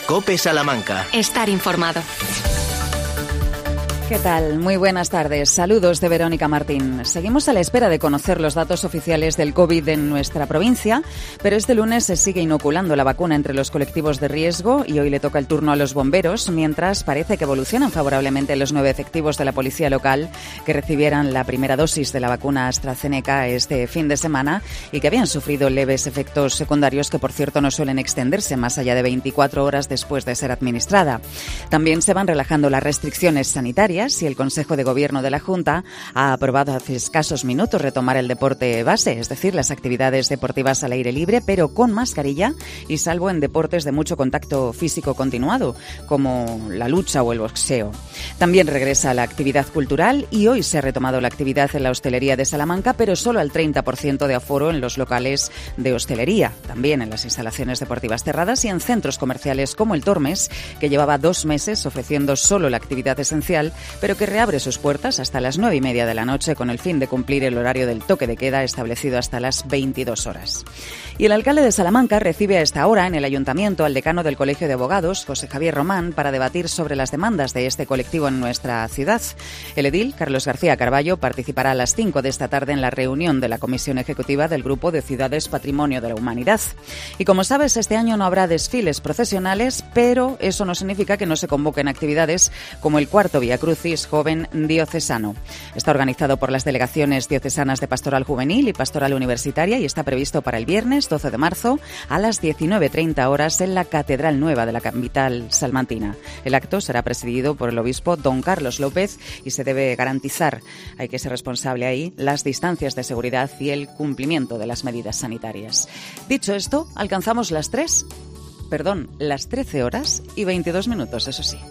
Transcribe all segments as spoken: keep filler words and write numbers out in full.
COPE Salamanca. Estar informado. ¿Qué tal? Muy buenas tardes. Saludos de Verónica Martín. Seguimos a la espera de conocer los datos oficiales del COVID en nuestra provincia, pero este lunes se sigue inoculando la vacuna entre los colectivos de riesgo y hoy le toca el turno a los bomberos, mientras parece que evolucionan favorablemente los nueve efectivos de la policía local que recibieran la primera dosis de la vacuna AstraZeneca este fin de semana y que habían sufrido leves efectos secundarios que, por cierto, no suelen extenderse más allá de veinticuatro horas después de ser administrada. También se van relajando las restricciones sanitarias y el Consejo de Gobierno de la Junta ha aprobado hace escasos minutos retomar el deporte base, es decir, las actividades deportivas al aire libre, pero con mascarilla y salvo en deportes de mucho contacto físico continuado, como la lucha o el boxeo. También regresa la actividad cultural y hoy se ha retomado la actividad en la hostelería de Salamanca, pero solo al treinta por ciento de aforo en los locales de hostelería, también en las instalaciones deportivas cerradas y en centros comerciales como el Tormes, que llevaba dos meses ofreciendo solo la actividad esencial, pero que reabre sus puertas hasta las nueve y media de la noche con el fin de cumplir el horario del toque de queda establecido hasta las veintidós horas. Y el alcalde de Salamanca recibe a esta hora en el ayuntamiento al decano del Colegio de Abogados, José Javier Román, para debatir sobre las demandas de este colectivo en nuestra ciudad. El edil, Carlos García Carballo, participará a las cinco de esta tarde en la reunión de la Comisión Ejecutiva del Grupo de Ciudades Patrimonio de la Humanidad. Y como sabes, este año no habrá desfiles procesionales, pero eso no significa que no se convoquen actividades como el cuarto Vía Crucis Joven Diocesano. Está organizado por las delegaciones diocesanas de Pastoral Juvenil y Pastoral Universitaria y está previsto para el viernes doce de marzo a las diecinueve treinta horas en la Catedral Nueva de la capital salmantina. El acto será presidido por el obispo don Carlos López y se debe garantizar, hay que ser responsable ahí, las distancias de seguridad y el cumplimiento de las medidas sanitarias. Dicho esto, alcanzamos las tres, perdón, las trece horas y veintidós minutos, eso sí.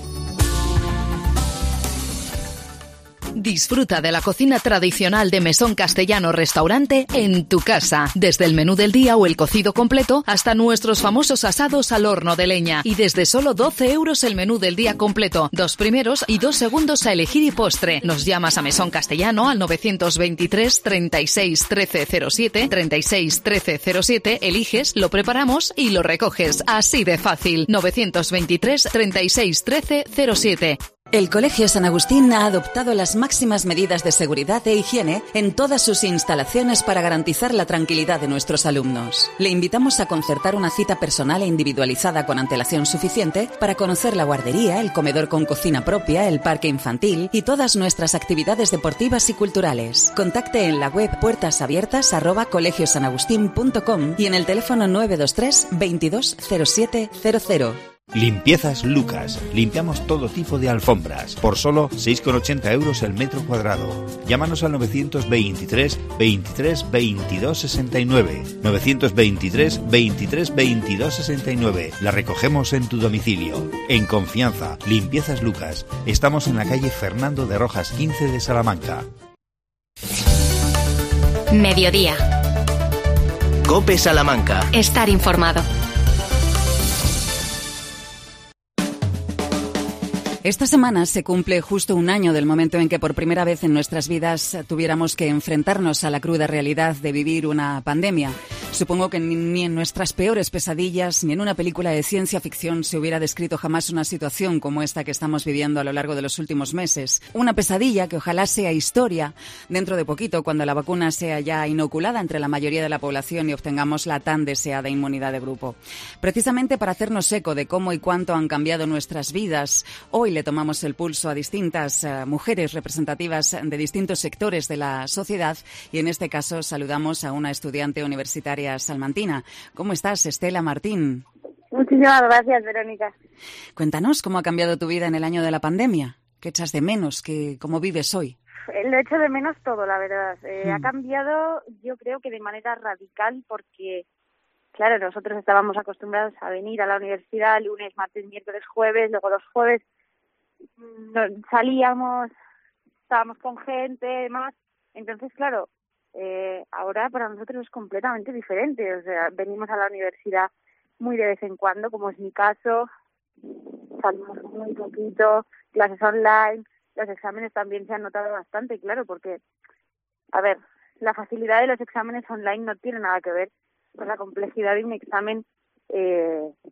Disfruta de la cocina tradicional de Mesón Castellano Restaurante en tu casa. Desde el menú del día o el cocido completo hasta nuestros famosos asados al horno de leña. Y desde solo doce euros el menú del día completo. Dos primeros y dos segundos a elegir y postre. Nos llamas a Mesón Castellano al novecientos veintitrés treinta y seis trece cero siete, treinta y seis trece cero siete, eliges, lo preparamos y lo recoges. Así de fácil. novecientos veintitrés treinta y seis trece cero siete. El Colegio San Agustín ha adoptado las máximas medidas de seguridad e higiene en todas sus instalaciones para garantizar la tranquilidad de nuestros alumnos. Le invitamos a concertar una cita personal e individualizada con antelación suficiente para conocer la guardería, el comedor con cocina propia, el parque infantil y todas nuestras actividades deportivas y culturales. Contacte en la web puertasabiertas arroba colegiosanagustin punto com y en el teléfono nueve dos tres veintidós cero siete cero cero. Limpiezas Lucas. Limpiamos todo tipo de alfombras por solo seis con ochenta euros el metro cuadrado. Llámanos al novecientos veintitrés veintitrés veintidós sesenta y nueve. novecientos veintitrés veintitrés veintidós sesenta y nueve. La recogemos en tu domicilio. En confianza. Limpiezas Lucas. Estamos en la calle Fernando de Rojas quince de Salamanca. Mediodía. COPE Salamanca. Estar informado. Esta semana se cumple justo un año del momento en que por primera vez en nuestras vidas tuviéramos que enfrentarnos a la cruda realidad de vivir una pandemia. Supongo que ni en nuestras peores pesadillas ni en una película de ciencia ficción se hubiera descrito jamás una situación como esta que estamos viviendo a lo largo de los últimos meses. Una pesadilla que ojalá sea historia dentro de poquito, cuando la vacuna sea ya inoculada entre la mayoría de la población y obtengamos la tan deseada inmunidad de grupo. Precisamente para hacernos eco de cómo y cuánto han cambiado nuestras vidas, hoy le tomamos el pulso a distintas uh, mujeres representativas de distintos sectores de la sociedad y en este caso saludamos a una estudiante universitaria salmantina. ¿Cómo estás, Estela Martín? Muchísimas gracias, Verónica. Cuéntanos cómo ha cambiado tu vida en el año de la pandemia. ¿Qué echas de menos? ¿Qué, ¿Cómo vives hoy? Lo echo de menos todo, la verdad. Eh, mm. Ha cambiado, yo creo que de manera radical porque, claro, nosotros estábamos acostumbrados a venir a la universidad lunes, martes, miércoles, jueves, luego los jueves salíamos, estábamos con gente, demás. Entonces, claro, eh, ahora para nosotros es completamente diferente. O sea, venimos a la universidad muy de vez en cuando, como es mi caso, salimos muy poquito, clases online, los exámenes también se han notado bastante, claro, porque, a ver, la facilidad de los exámenes online no tiene nada que ver con la complejidad de un examen eh, en,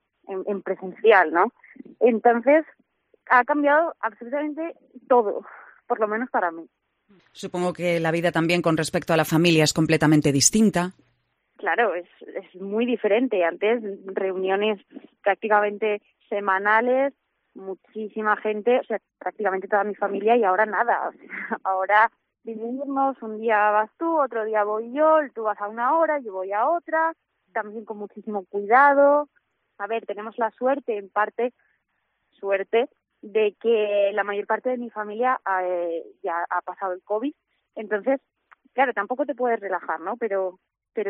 en presencial, ¿no? Entonces, ha cambiado absolutamente todo, por lo menos para mí. Supongo que la vida también con respecto a la familia es completamente distinta. Claro, es, es muy diferente. Antes, reuniones prácticamente semanales, muchísima gente, o sea, prácticamente toda mi familia, y ahora nada. O sea, ahora dividirnos, un día vas tú, otro día voy yo, tú vas a una hora, yo voy a otra, también con muchísimo cuidado. A ver, tenemos la suerte, en parte, suerte, de que la mayor parte de mi familia eh, ya ha pasado el COVID. Entonces, claro, tampoco te puedes relajar, ¿no? Pero pero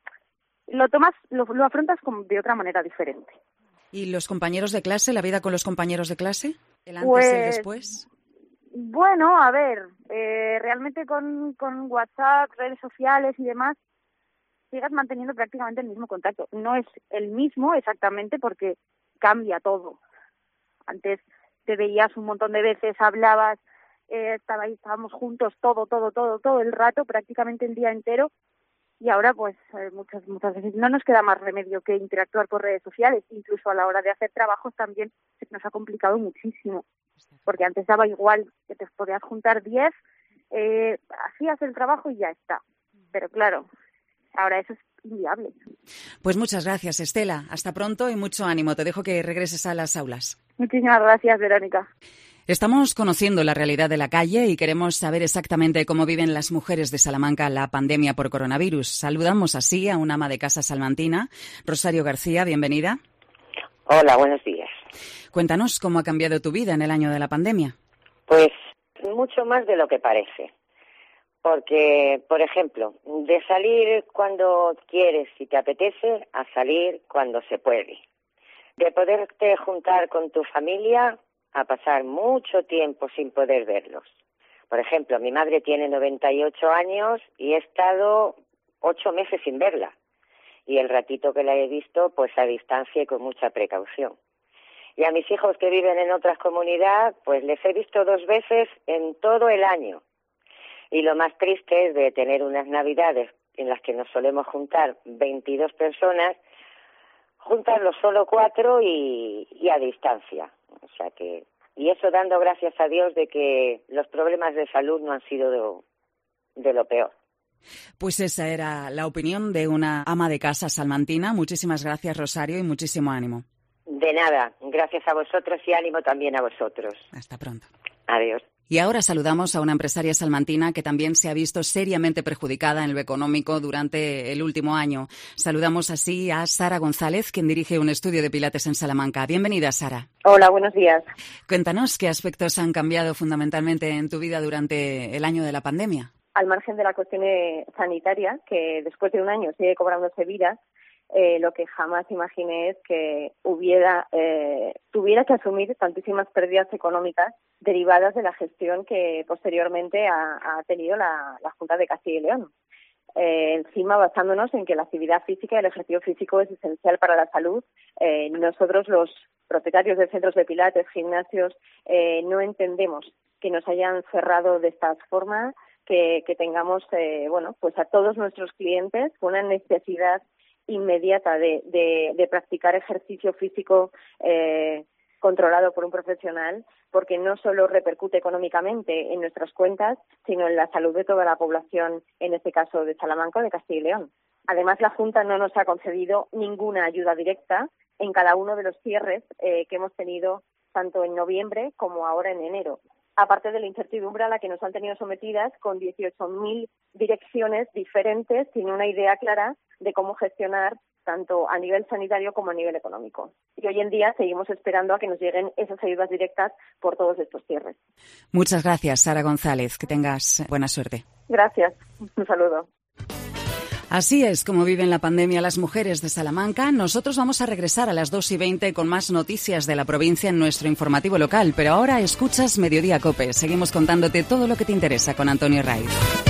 lo tomas, lo, lo afrontas como de otra manera diferente. ¿Y los compañeros de clase, la vida con los compañeros de clase? ¿El antes pues, y el después? Bueno, a ver, eh, realmente con, con WhatsApp, redes sociales y demás, sigas manteniendo prácticamente el mismo contacto. No es el mismo exactamente porque cambia todo. Antes te veías un montón de veces, hablabas, eh, estabais, estábamos juntos todo, todo, todo, todo el rato, prácticamente el día entero. Y ahora, pues, eh, muchas muchas veces no nos queda más remedio que interactuar por redes sociales. Incluso a la hora de hacer trabajos también se nos ha complicado muchísimo. Porque antes daba igual que te podías juntar diez, eh, hacías el trabajo y ya está. Pero claro, ahora eso es inviable. Pues muchas gracias, Estela. Hasta pronto y mucho ánimo. Te dejo que regreses a las aulas. Muchísimas gracias, Verónica. Estamos conociendo la realidad de la calle y queremos saber exactamente cómo viven las mujeres de Salamanca la pandemia por coronavirus. Saludamos así a una ama de casa salmantina, Rosario García, bienvenida. Hola, buenos días. Cuéntanos cómo ha cambiado tu vida en el año de la pandemia. Pues mucho más de lo que parece. Porque, por ejemplo, de salir cuando quieres y te apetece a salir cuando se puede. De poderte juntar con tu familia a pasar mucho tiempo sin poder verlos. Por ejemplo, mi madre tiene noventa y ocho años y he estado ocho meses sin verla. Y el ratito que la he visto, pues a distancia y con mucha precaución. Y a mis hijos que viven en otras comunidades, pues les he visto dos veces en todo el año. Y lo más triste es de tener unas navidades en las que nos solemos juntar veintidós personas, juntarlos solo cuatro y, y a distancia. O sea que, y eso dando gracias a Dios de que los problemas de salud no han sido de, de lo peor. Pues esa era la opinión de una ama de casa salmantina. Muchísimas gracias, Rosario, y muchísimo ánimo. De nada, gracias a vosotros y ánimo también a vosotros. Hasta pronto. Adiós. Y ahora saludamos a una empresaria salmantina que también se ha visto seriamente perjudicada en lo económico durante el último año. Saludamos así a Sara González, quien dirige un estudio de pilates en Salamanca. Bienvenida, Sara. Hola, buenos días. Cuéntanos qué aspectos han cambiado fundamentalmente en tu vida durante el año de la pandemia. Al margen de la cuestión sanitaria, que después de un año sigue cobrándose vida, eh, lo que jamás imaginé es que hubiera eh, tuviera que asumir tantísimas pérdidas económicas derivadas de la gestión que posteriormente ha, ha tenido la, la Junta de Castilla y León. Eh, encima, basándonos en que la actividad física y el ejercicio físico es esencial para la salud, eh, nosotros los propietarios de centros de pilates, gimnasios, eh, no entendemos que nos hayan cerrado de esta forma, que, que tengamos, eh, bueno, pues a todos nuestros clientes con una necesidad inmediata de, de, de practicar ejercicio físico eh, controlado por un profesional, porque no solo repercute económicamente en nuestras cuentas, sino en la salud de toda la población, en este caso de Salamanca o de Castilla y León. Además, la Junta no nos ha concedido ninguna ayuda directa en cada uno de los cierres eh, que hemos tenido tanto en noviembre como ahora en enero. Aparte de la incertidumbre a la que nos han tenido sometidas con dieciocho mil direcciones diferentes sin una idea clara de cómo gestionar tanto a nivel sanitario como a nivel económico. Y hoy en día seguimos esperando a que nos lleguen esas ayudas directas por todos estos cierres. Muchas gracias, Sara González. Que tengas buena suerte. Gracias. Un saludo. Así es como viven la pandemia las mujeres de Salamanca. Nosotros vamos a regresar a las dos y veinte con más noticias de la provincia en nuestro informativo local. Pero ahora escuchas Mediodía COPE. Seguimos contándote todo lo que te interesa con Antonio Raiz.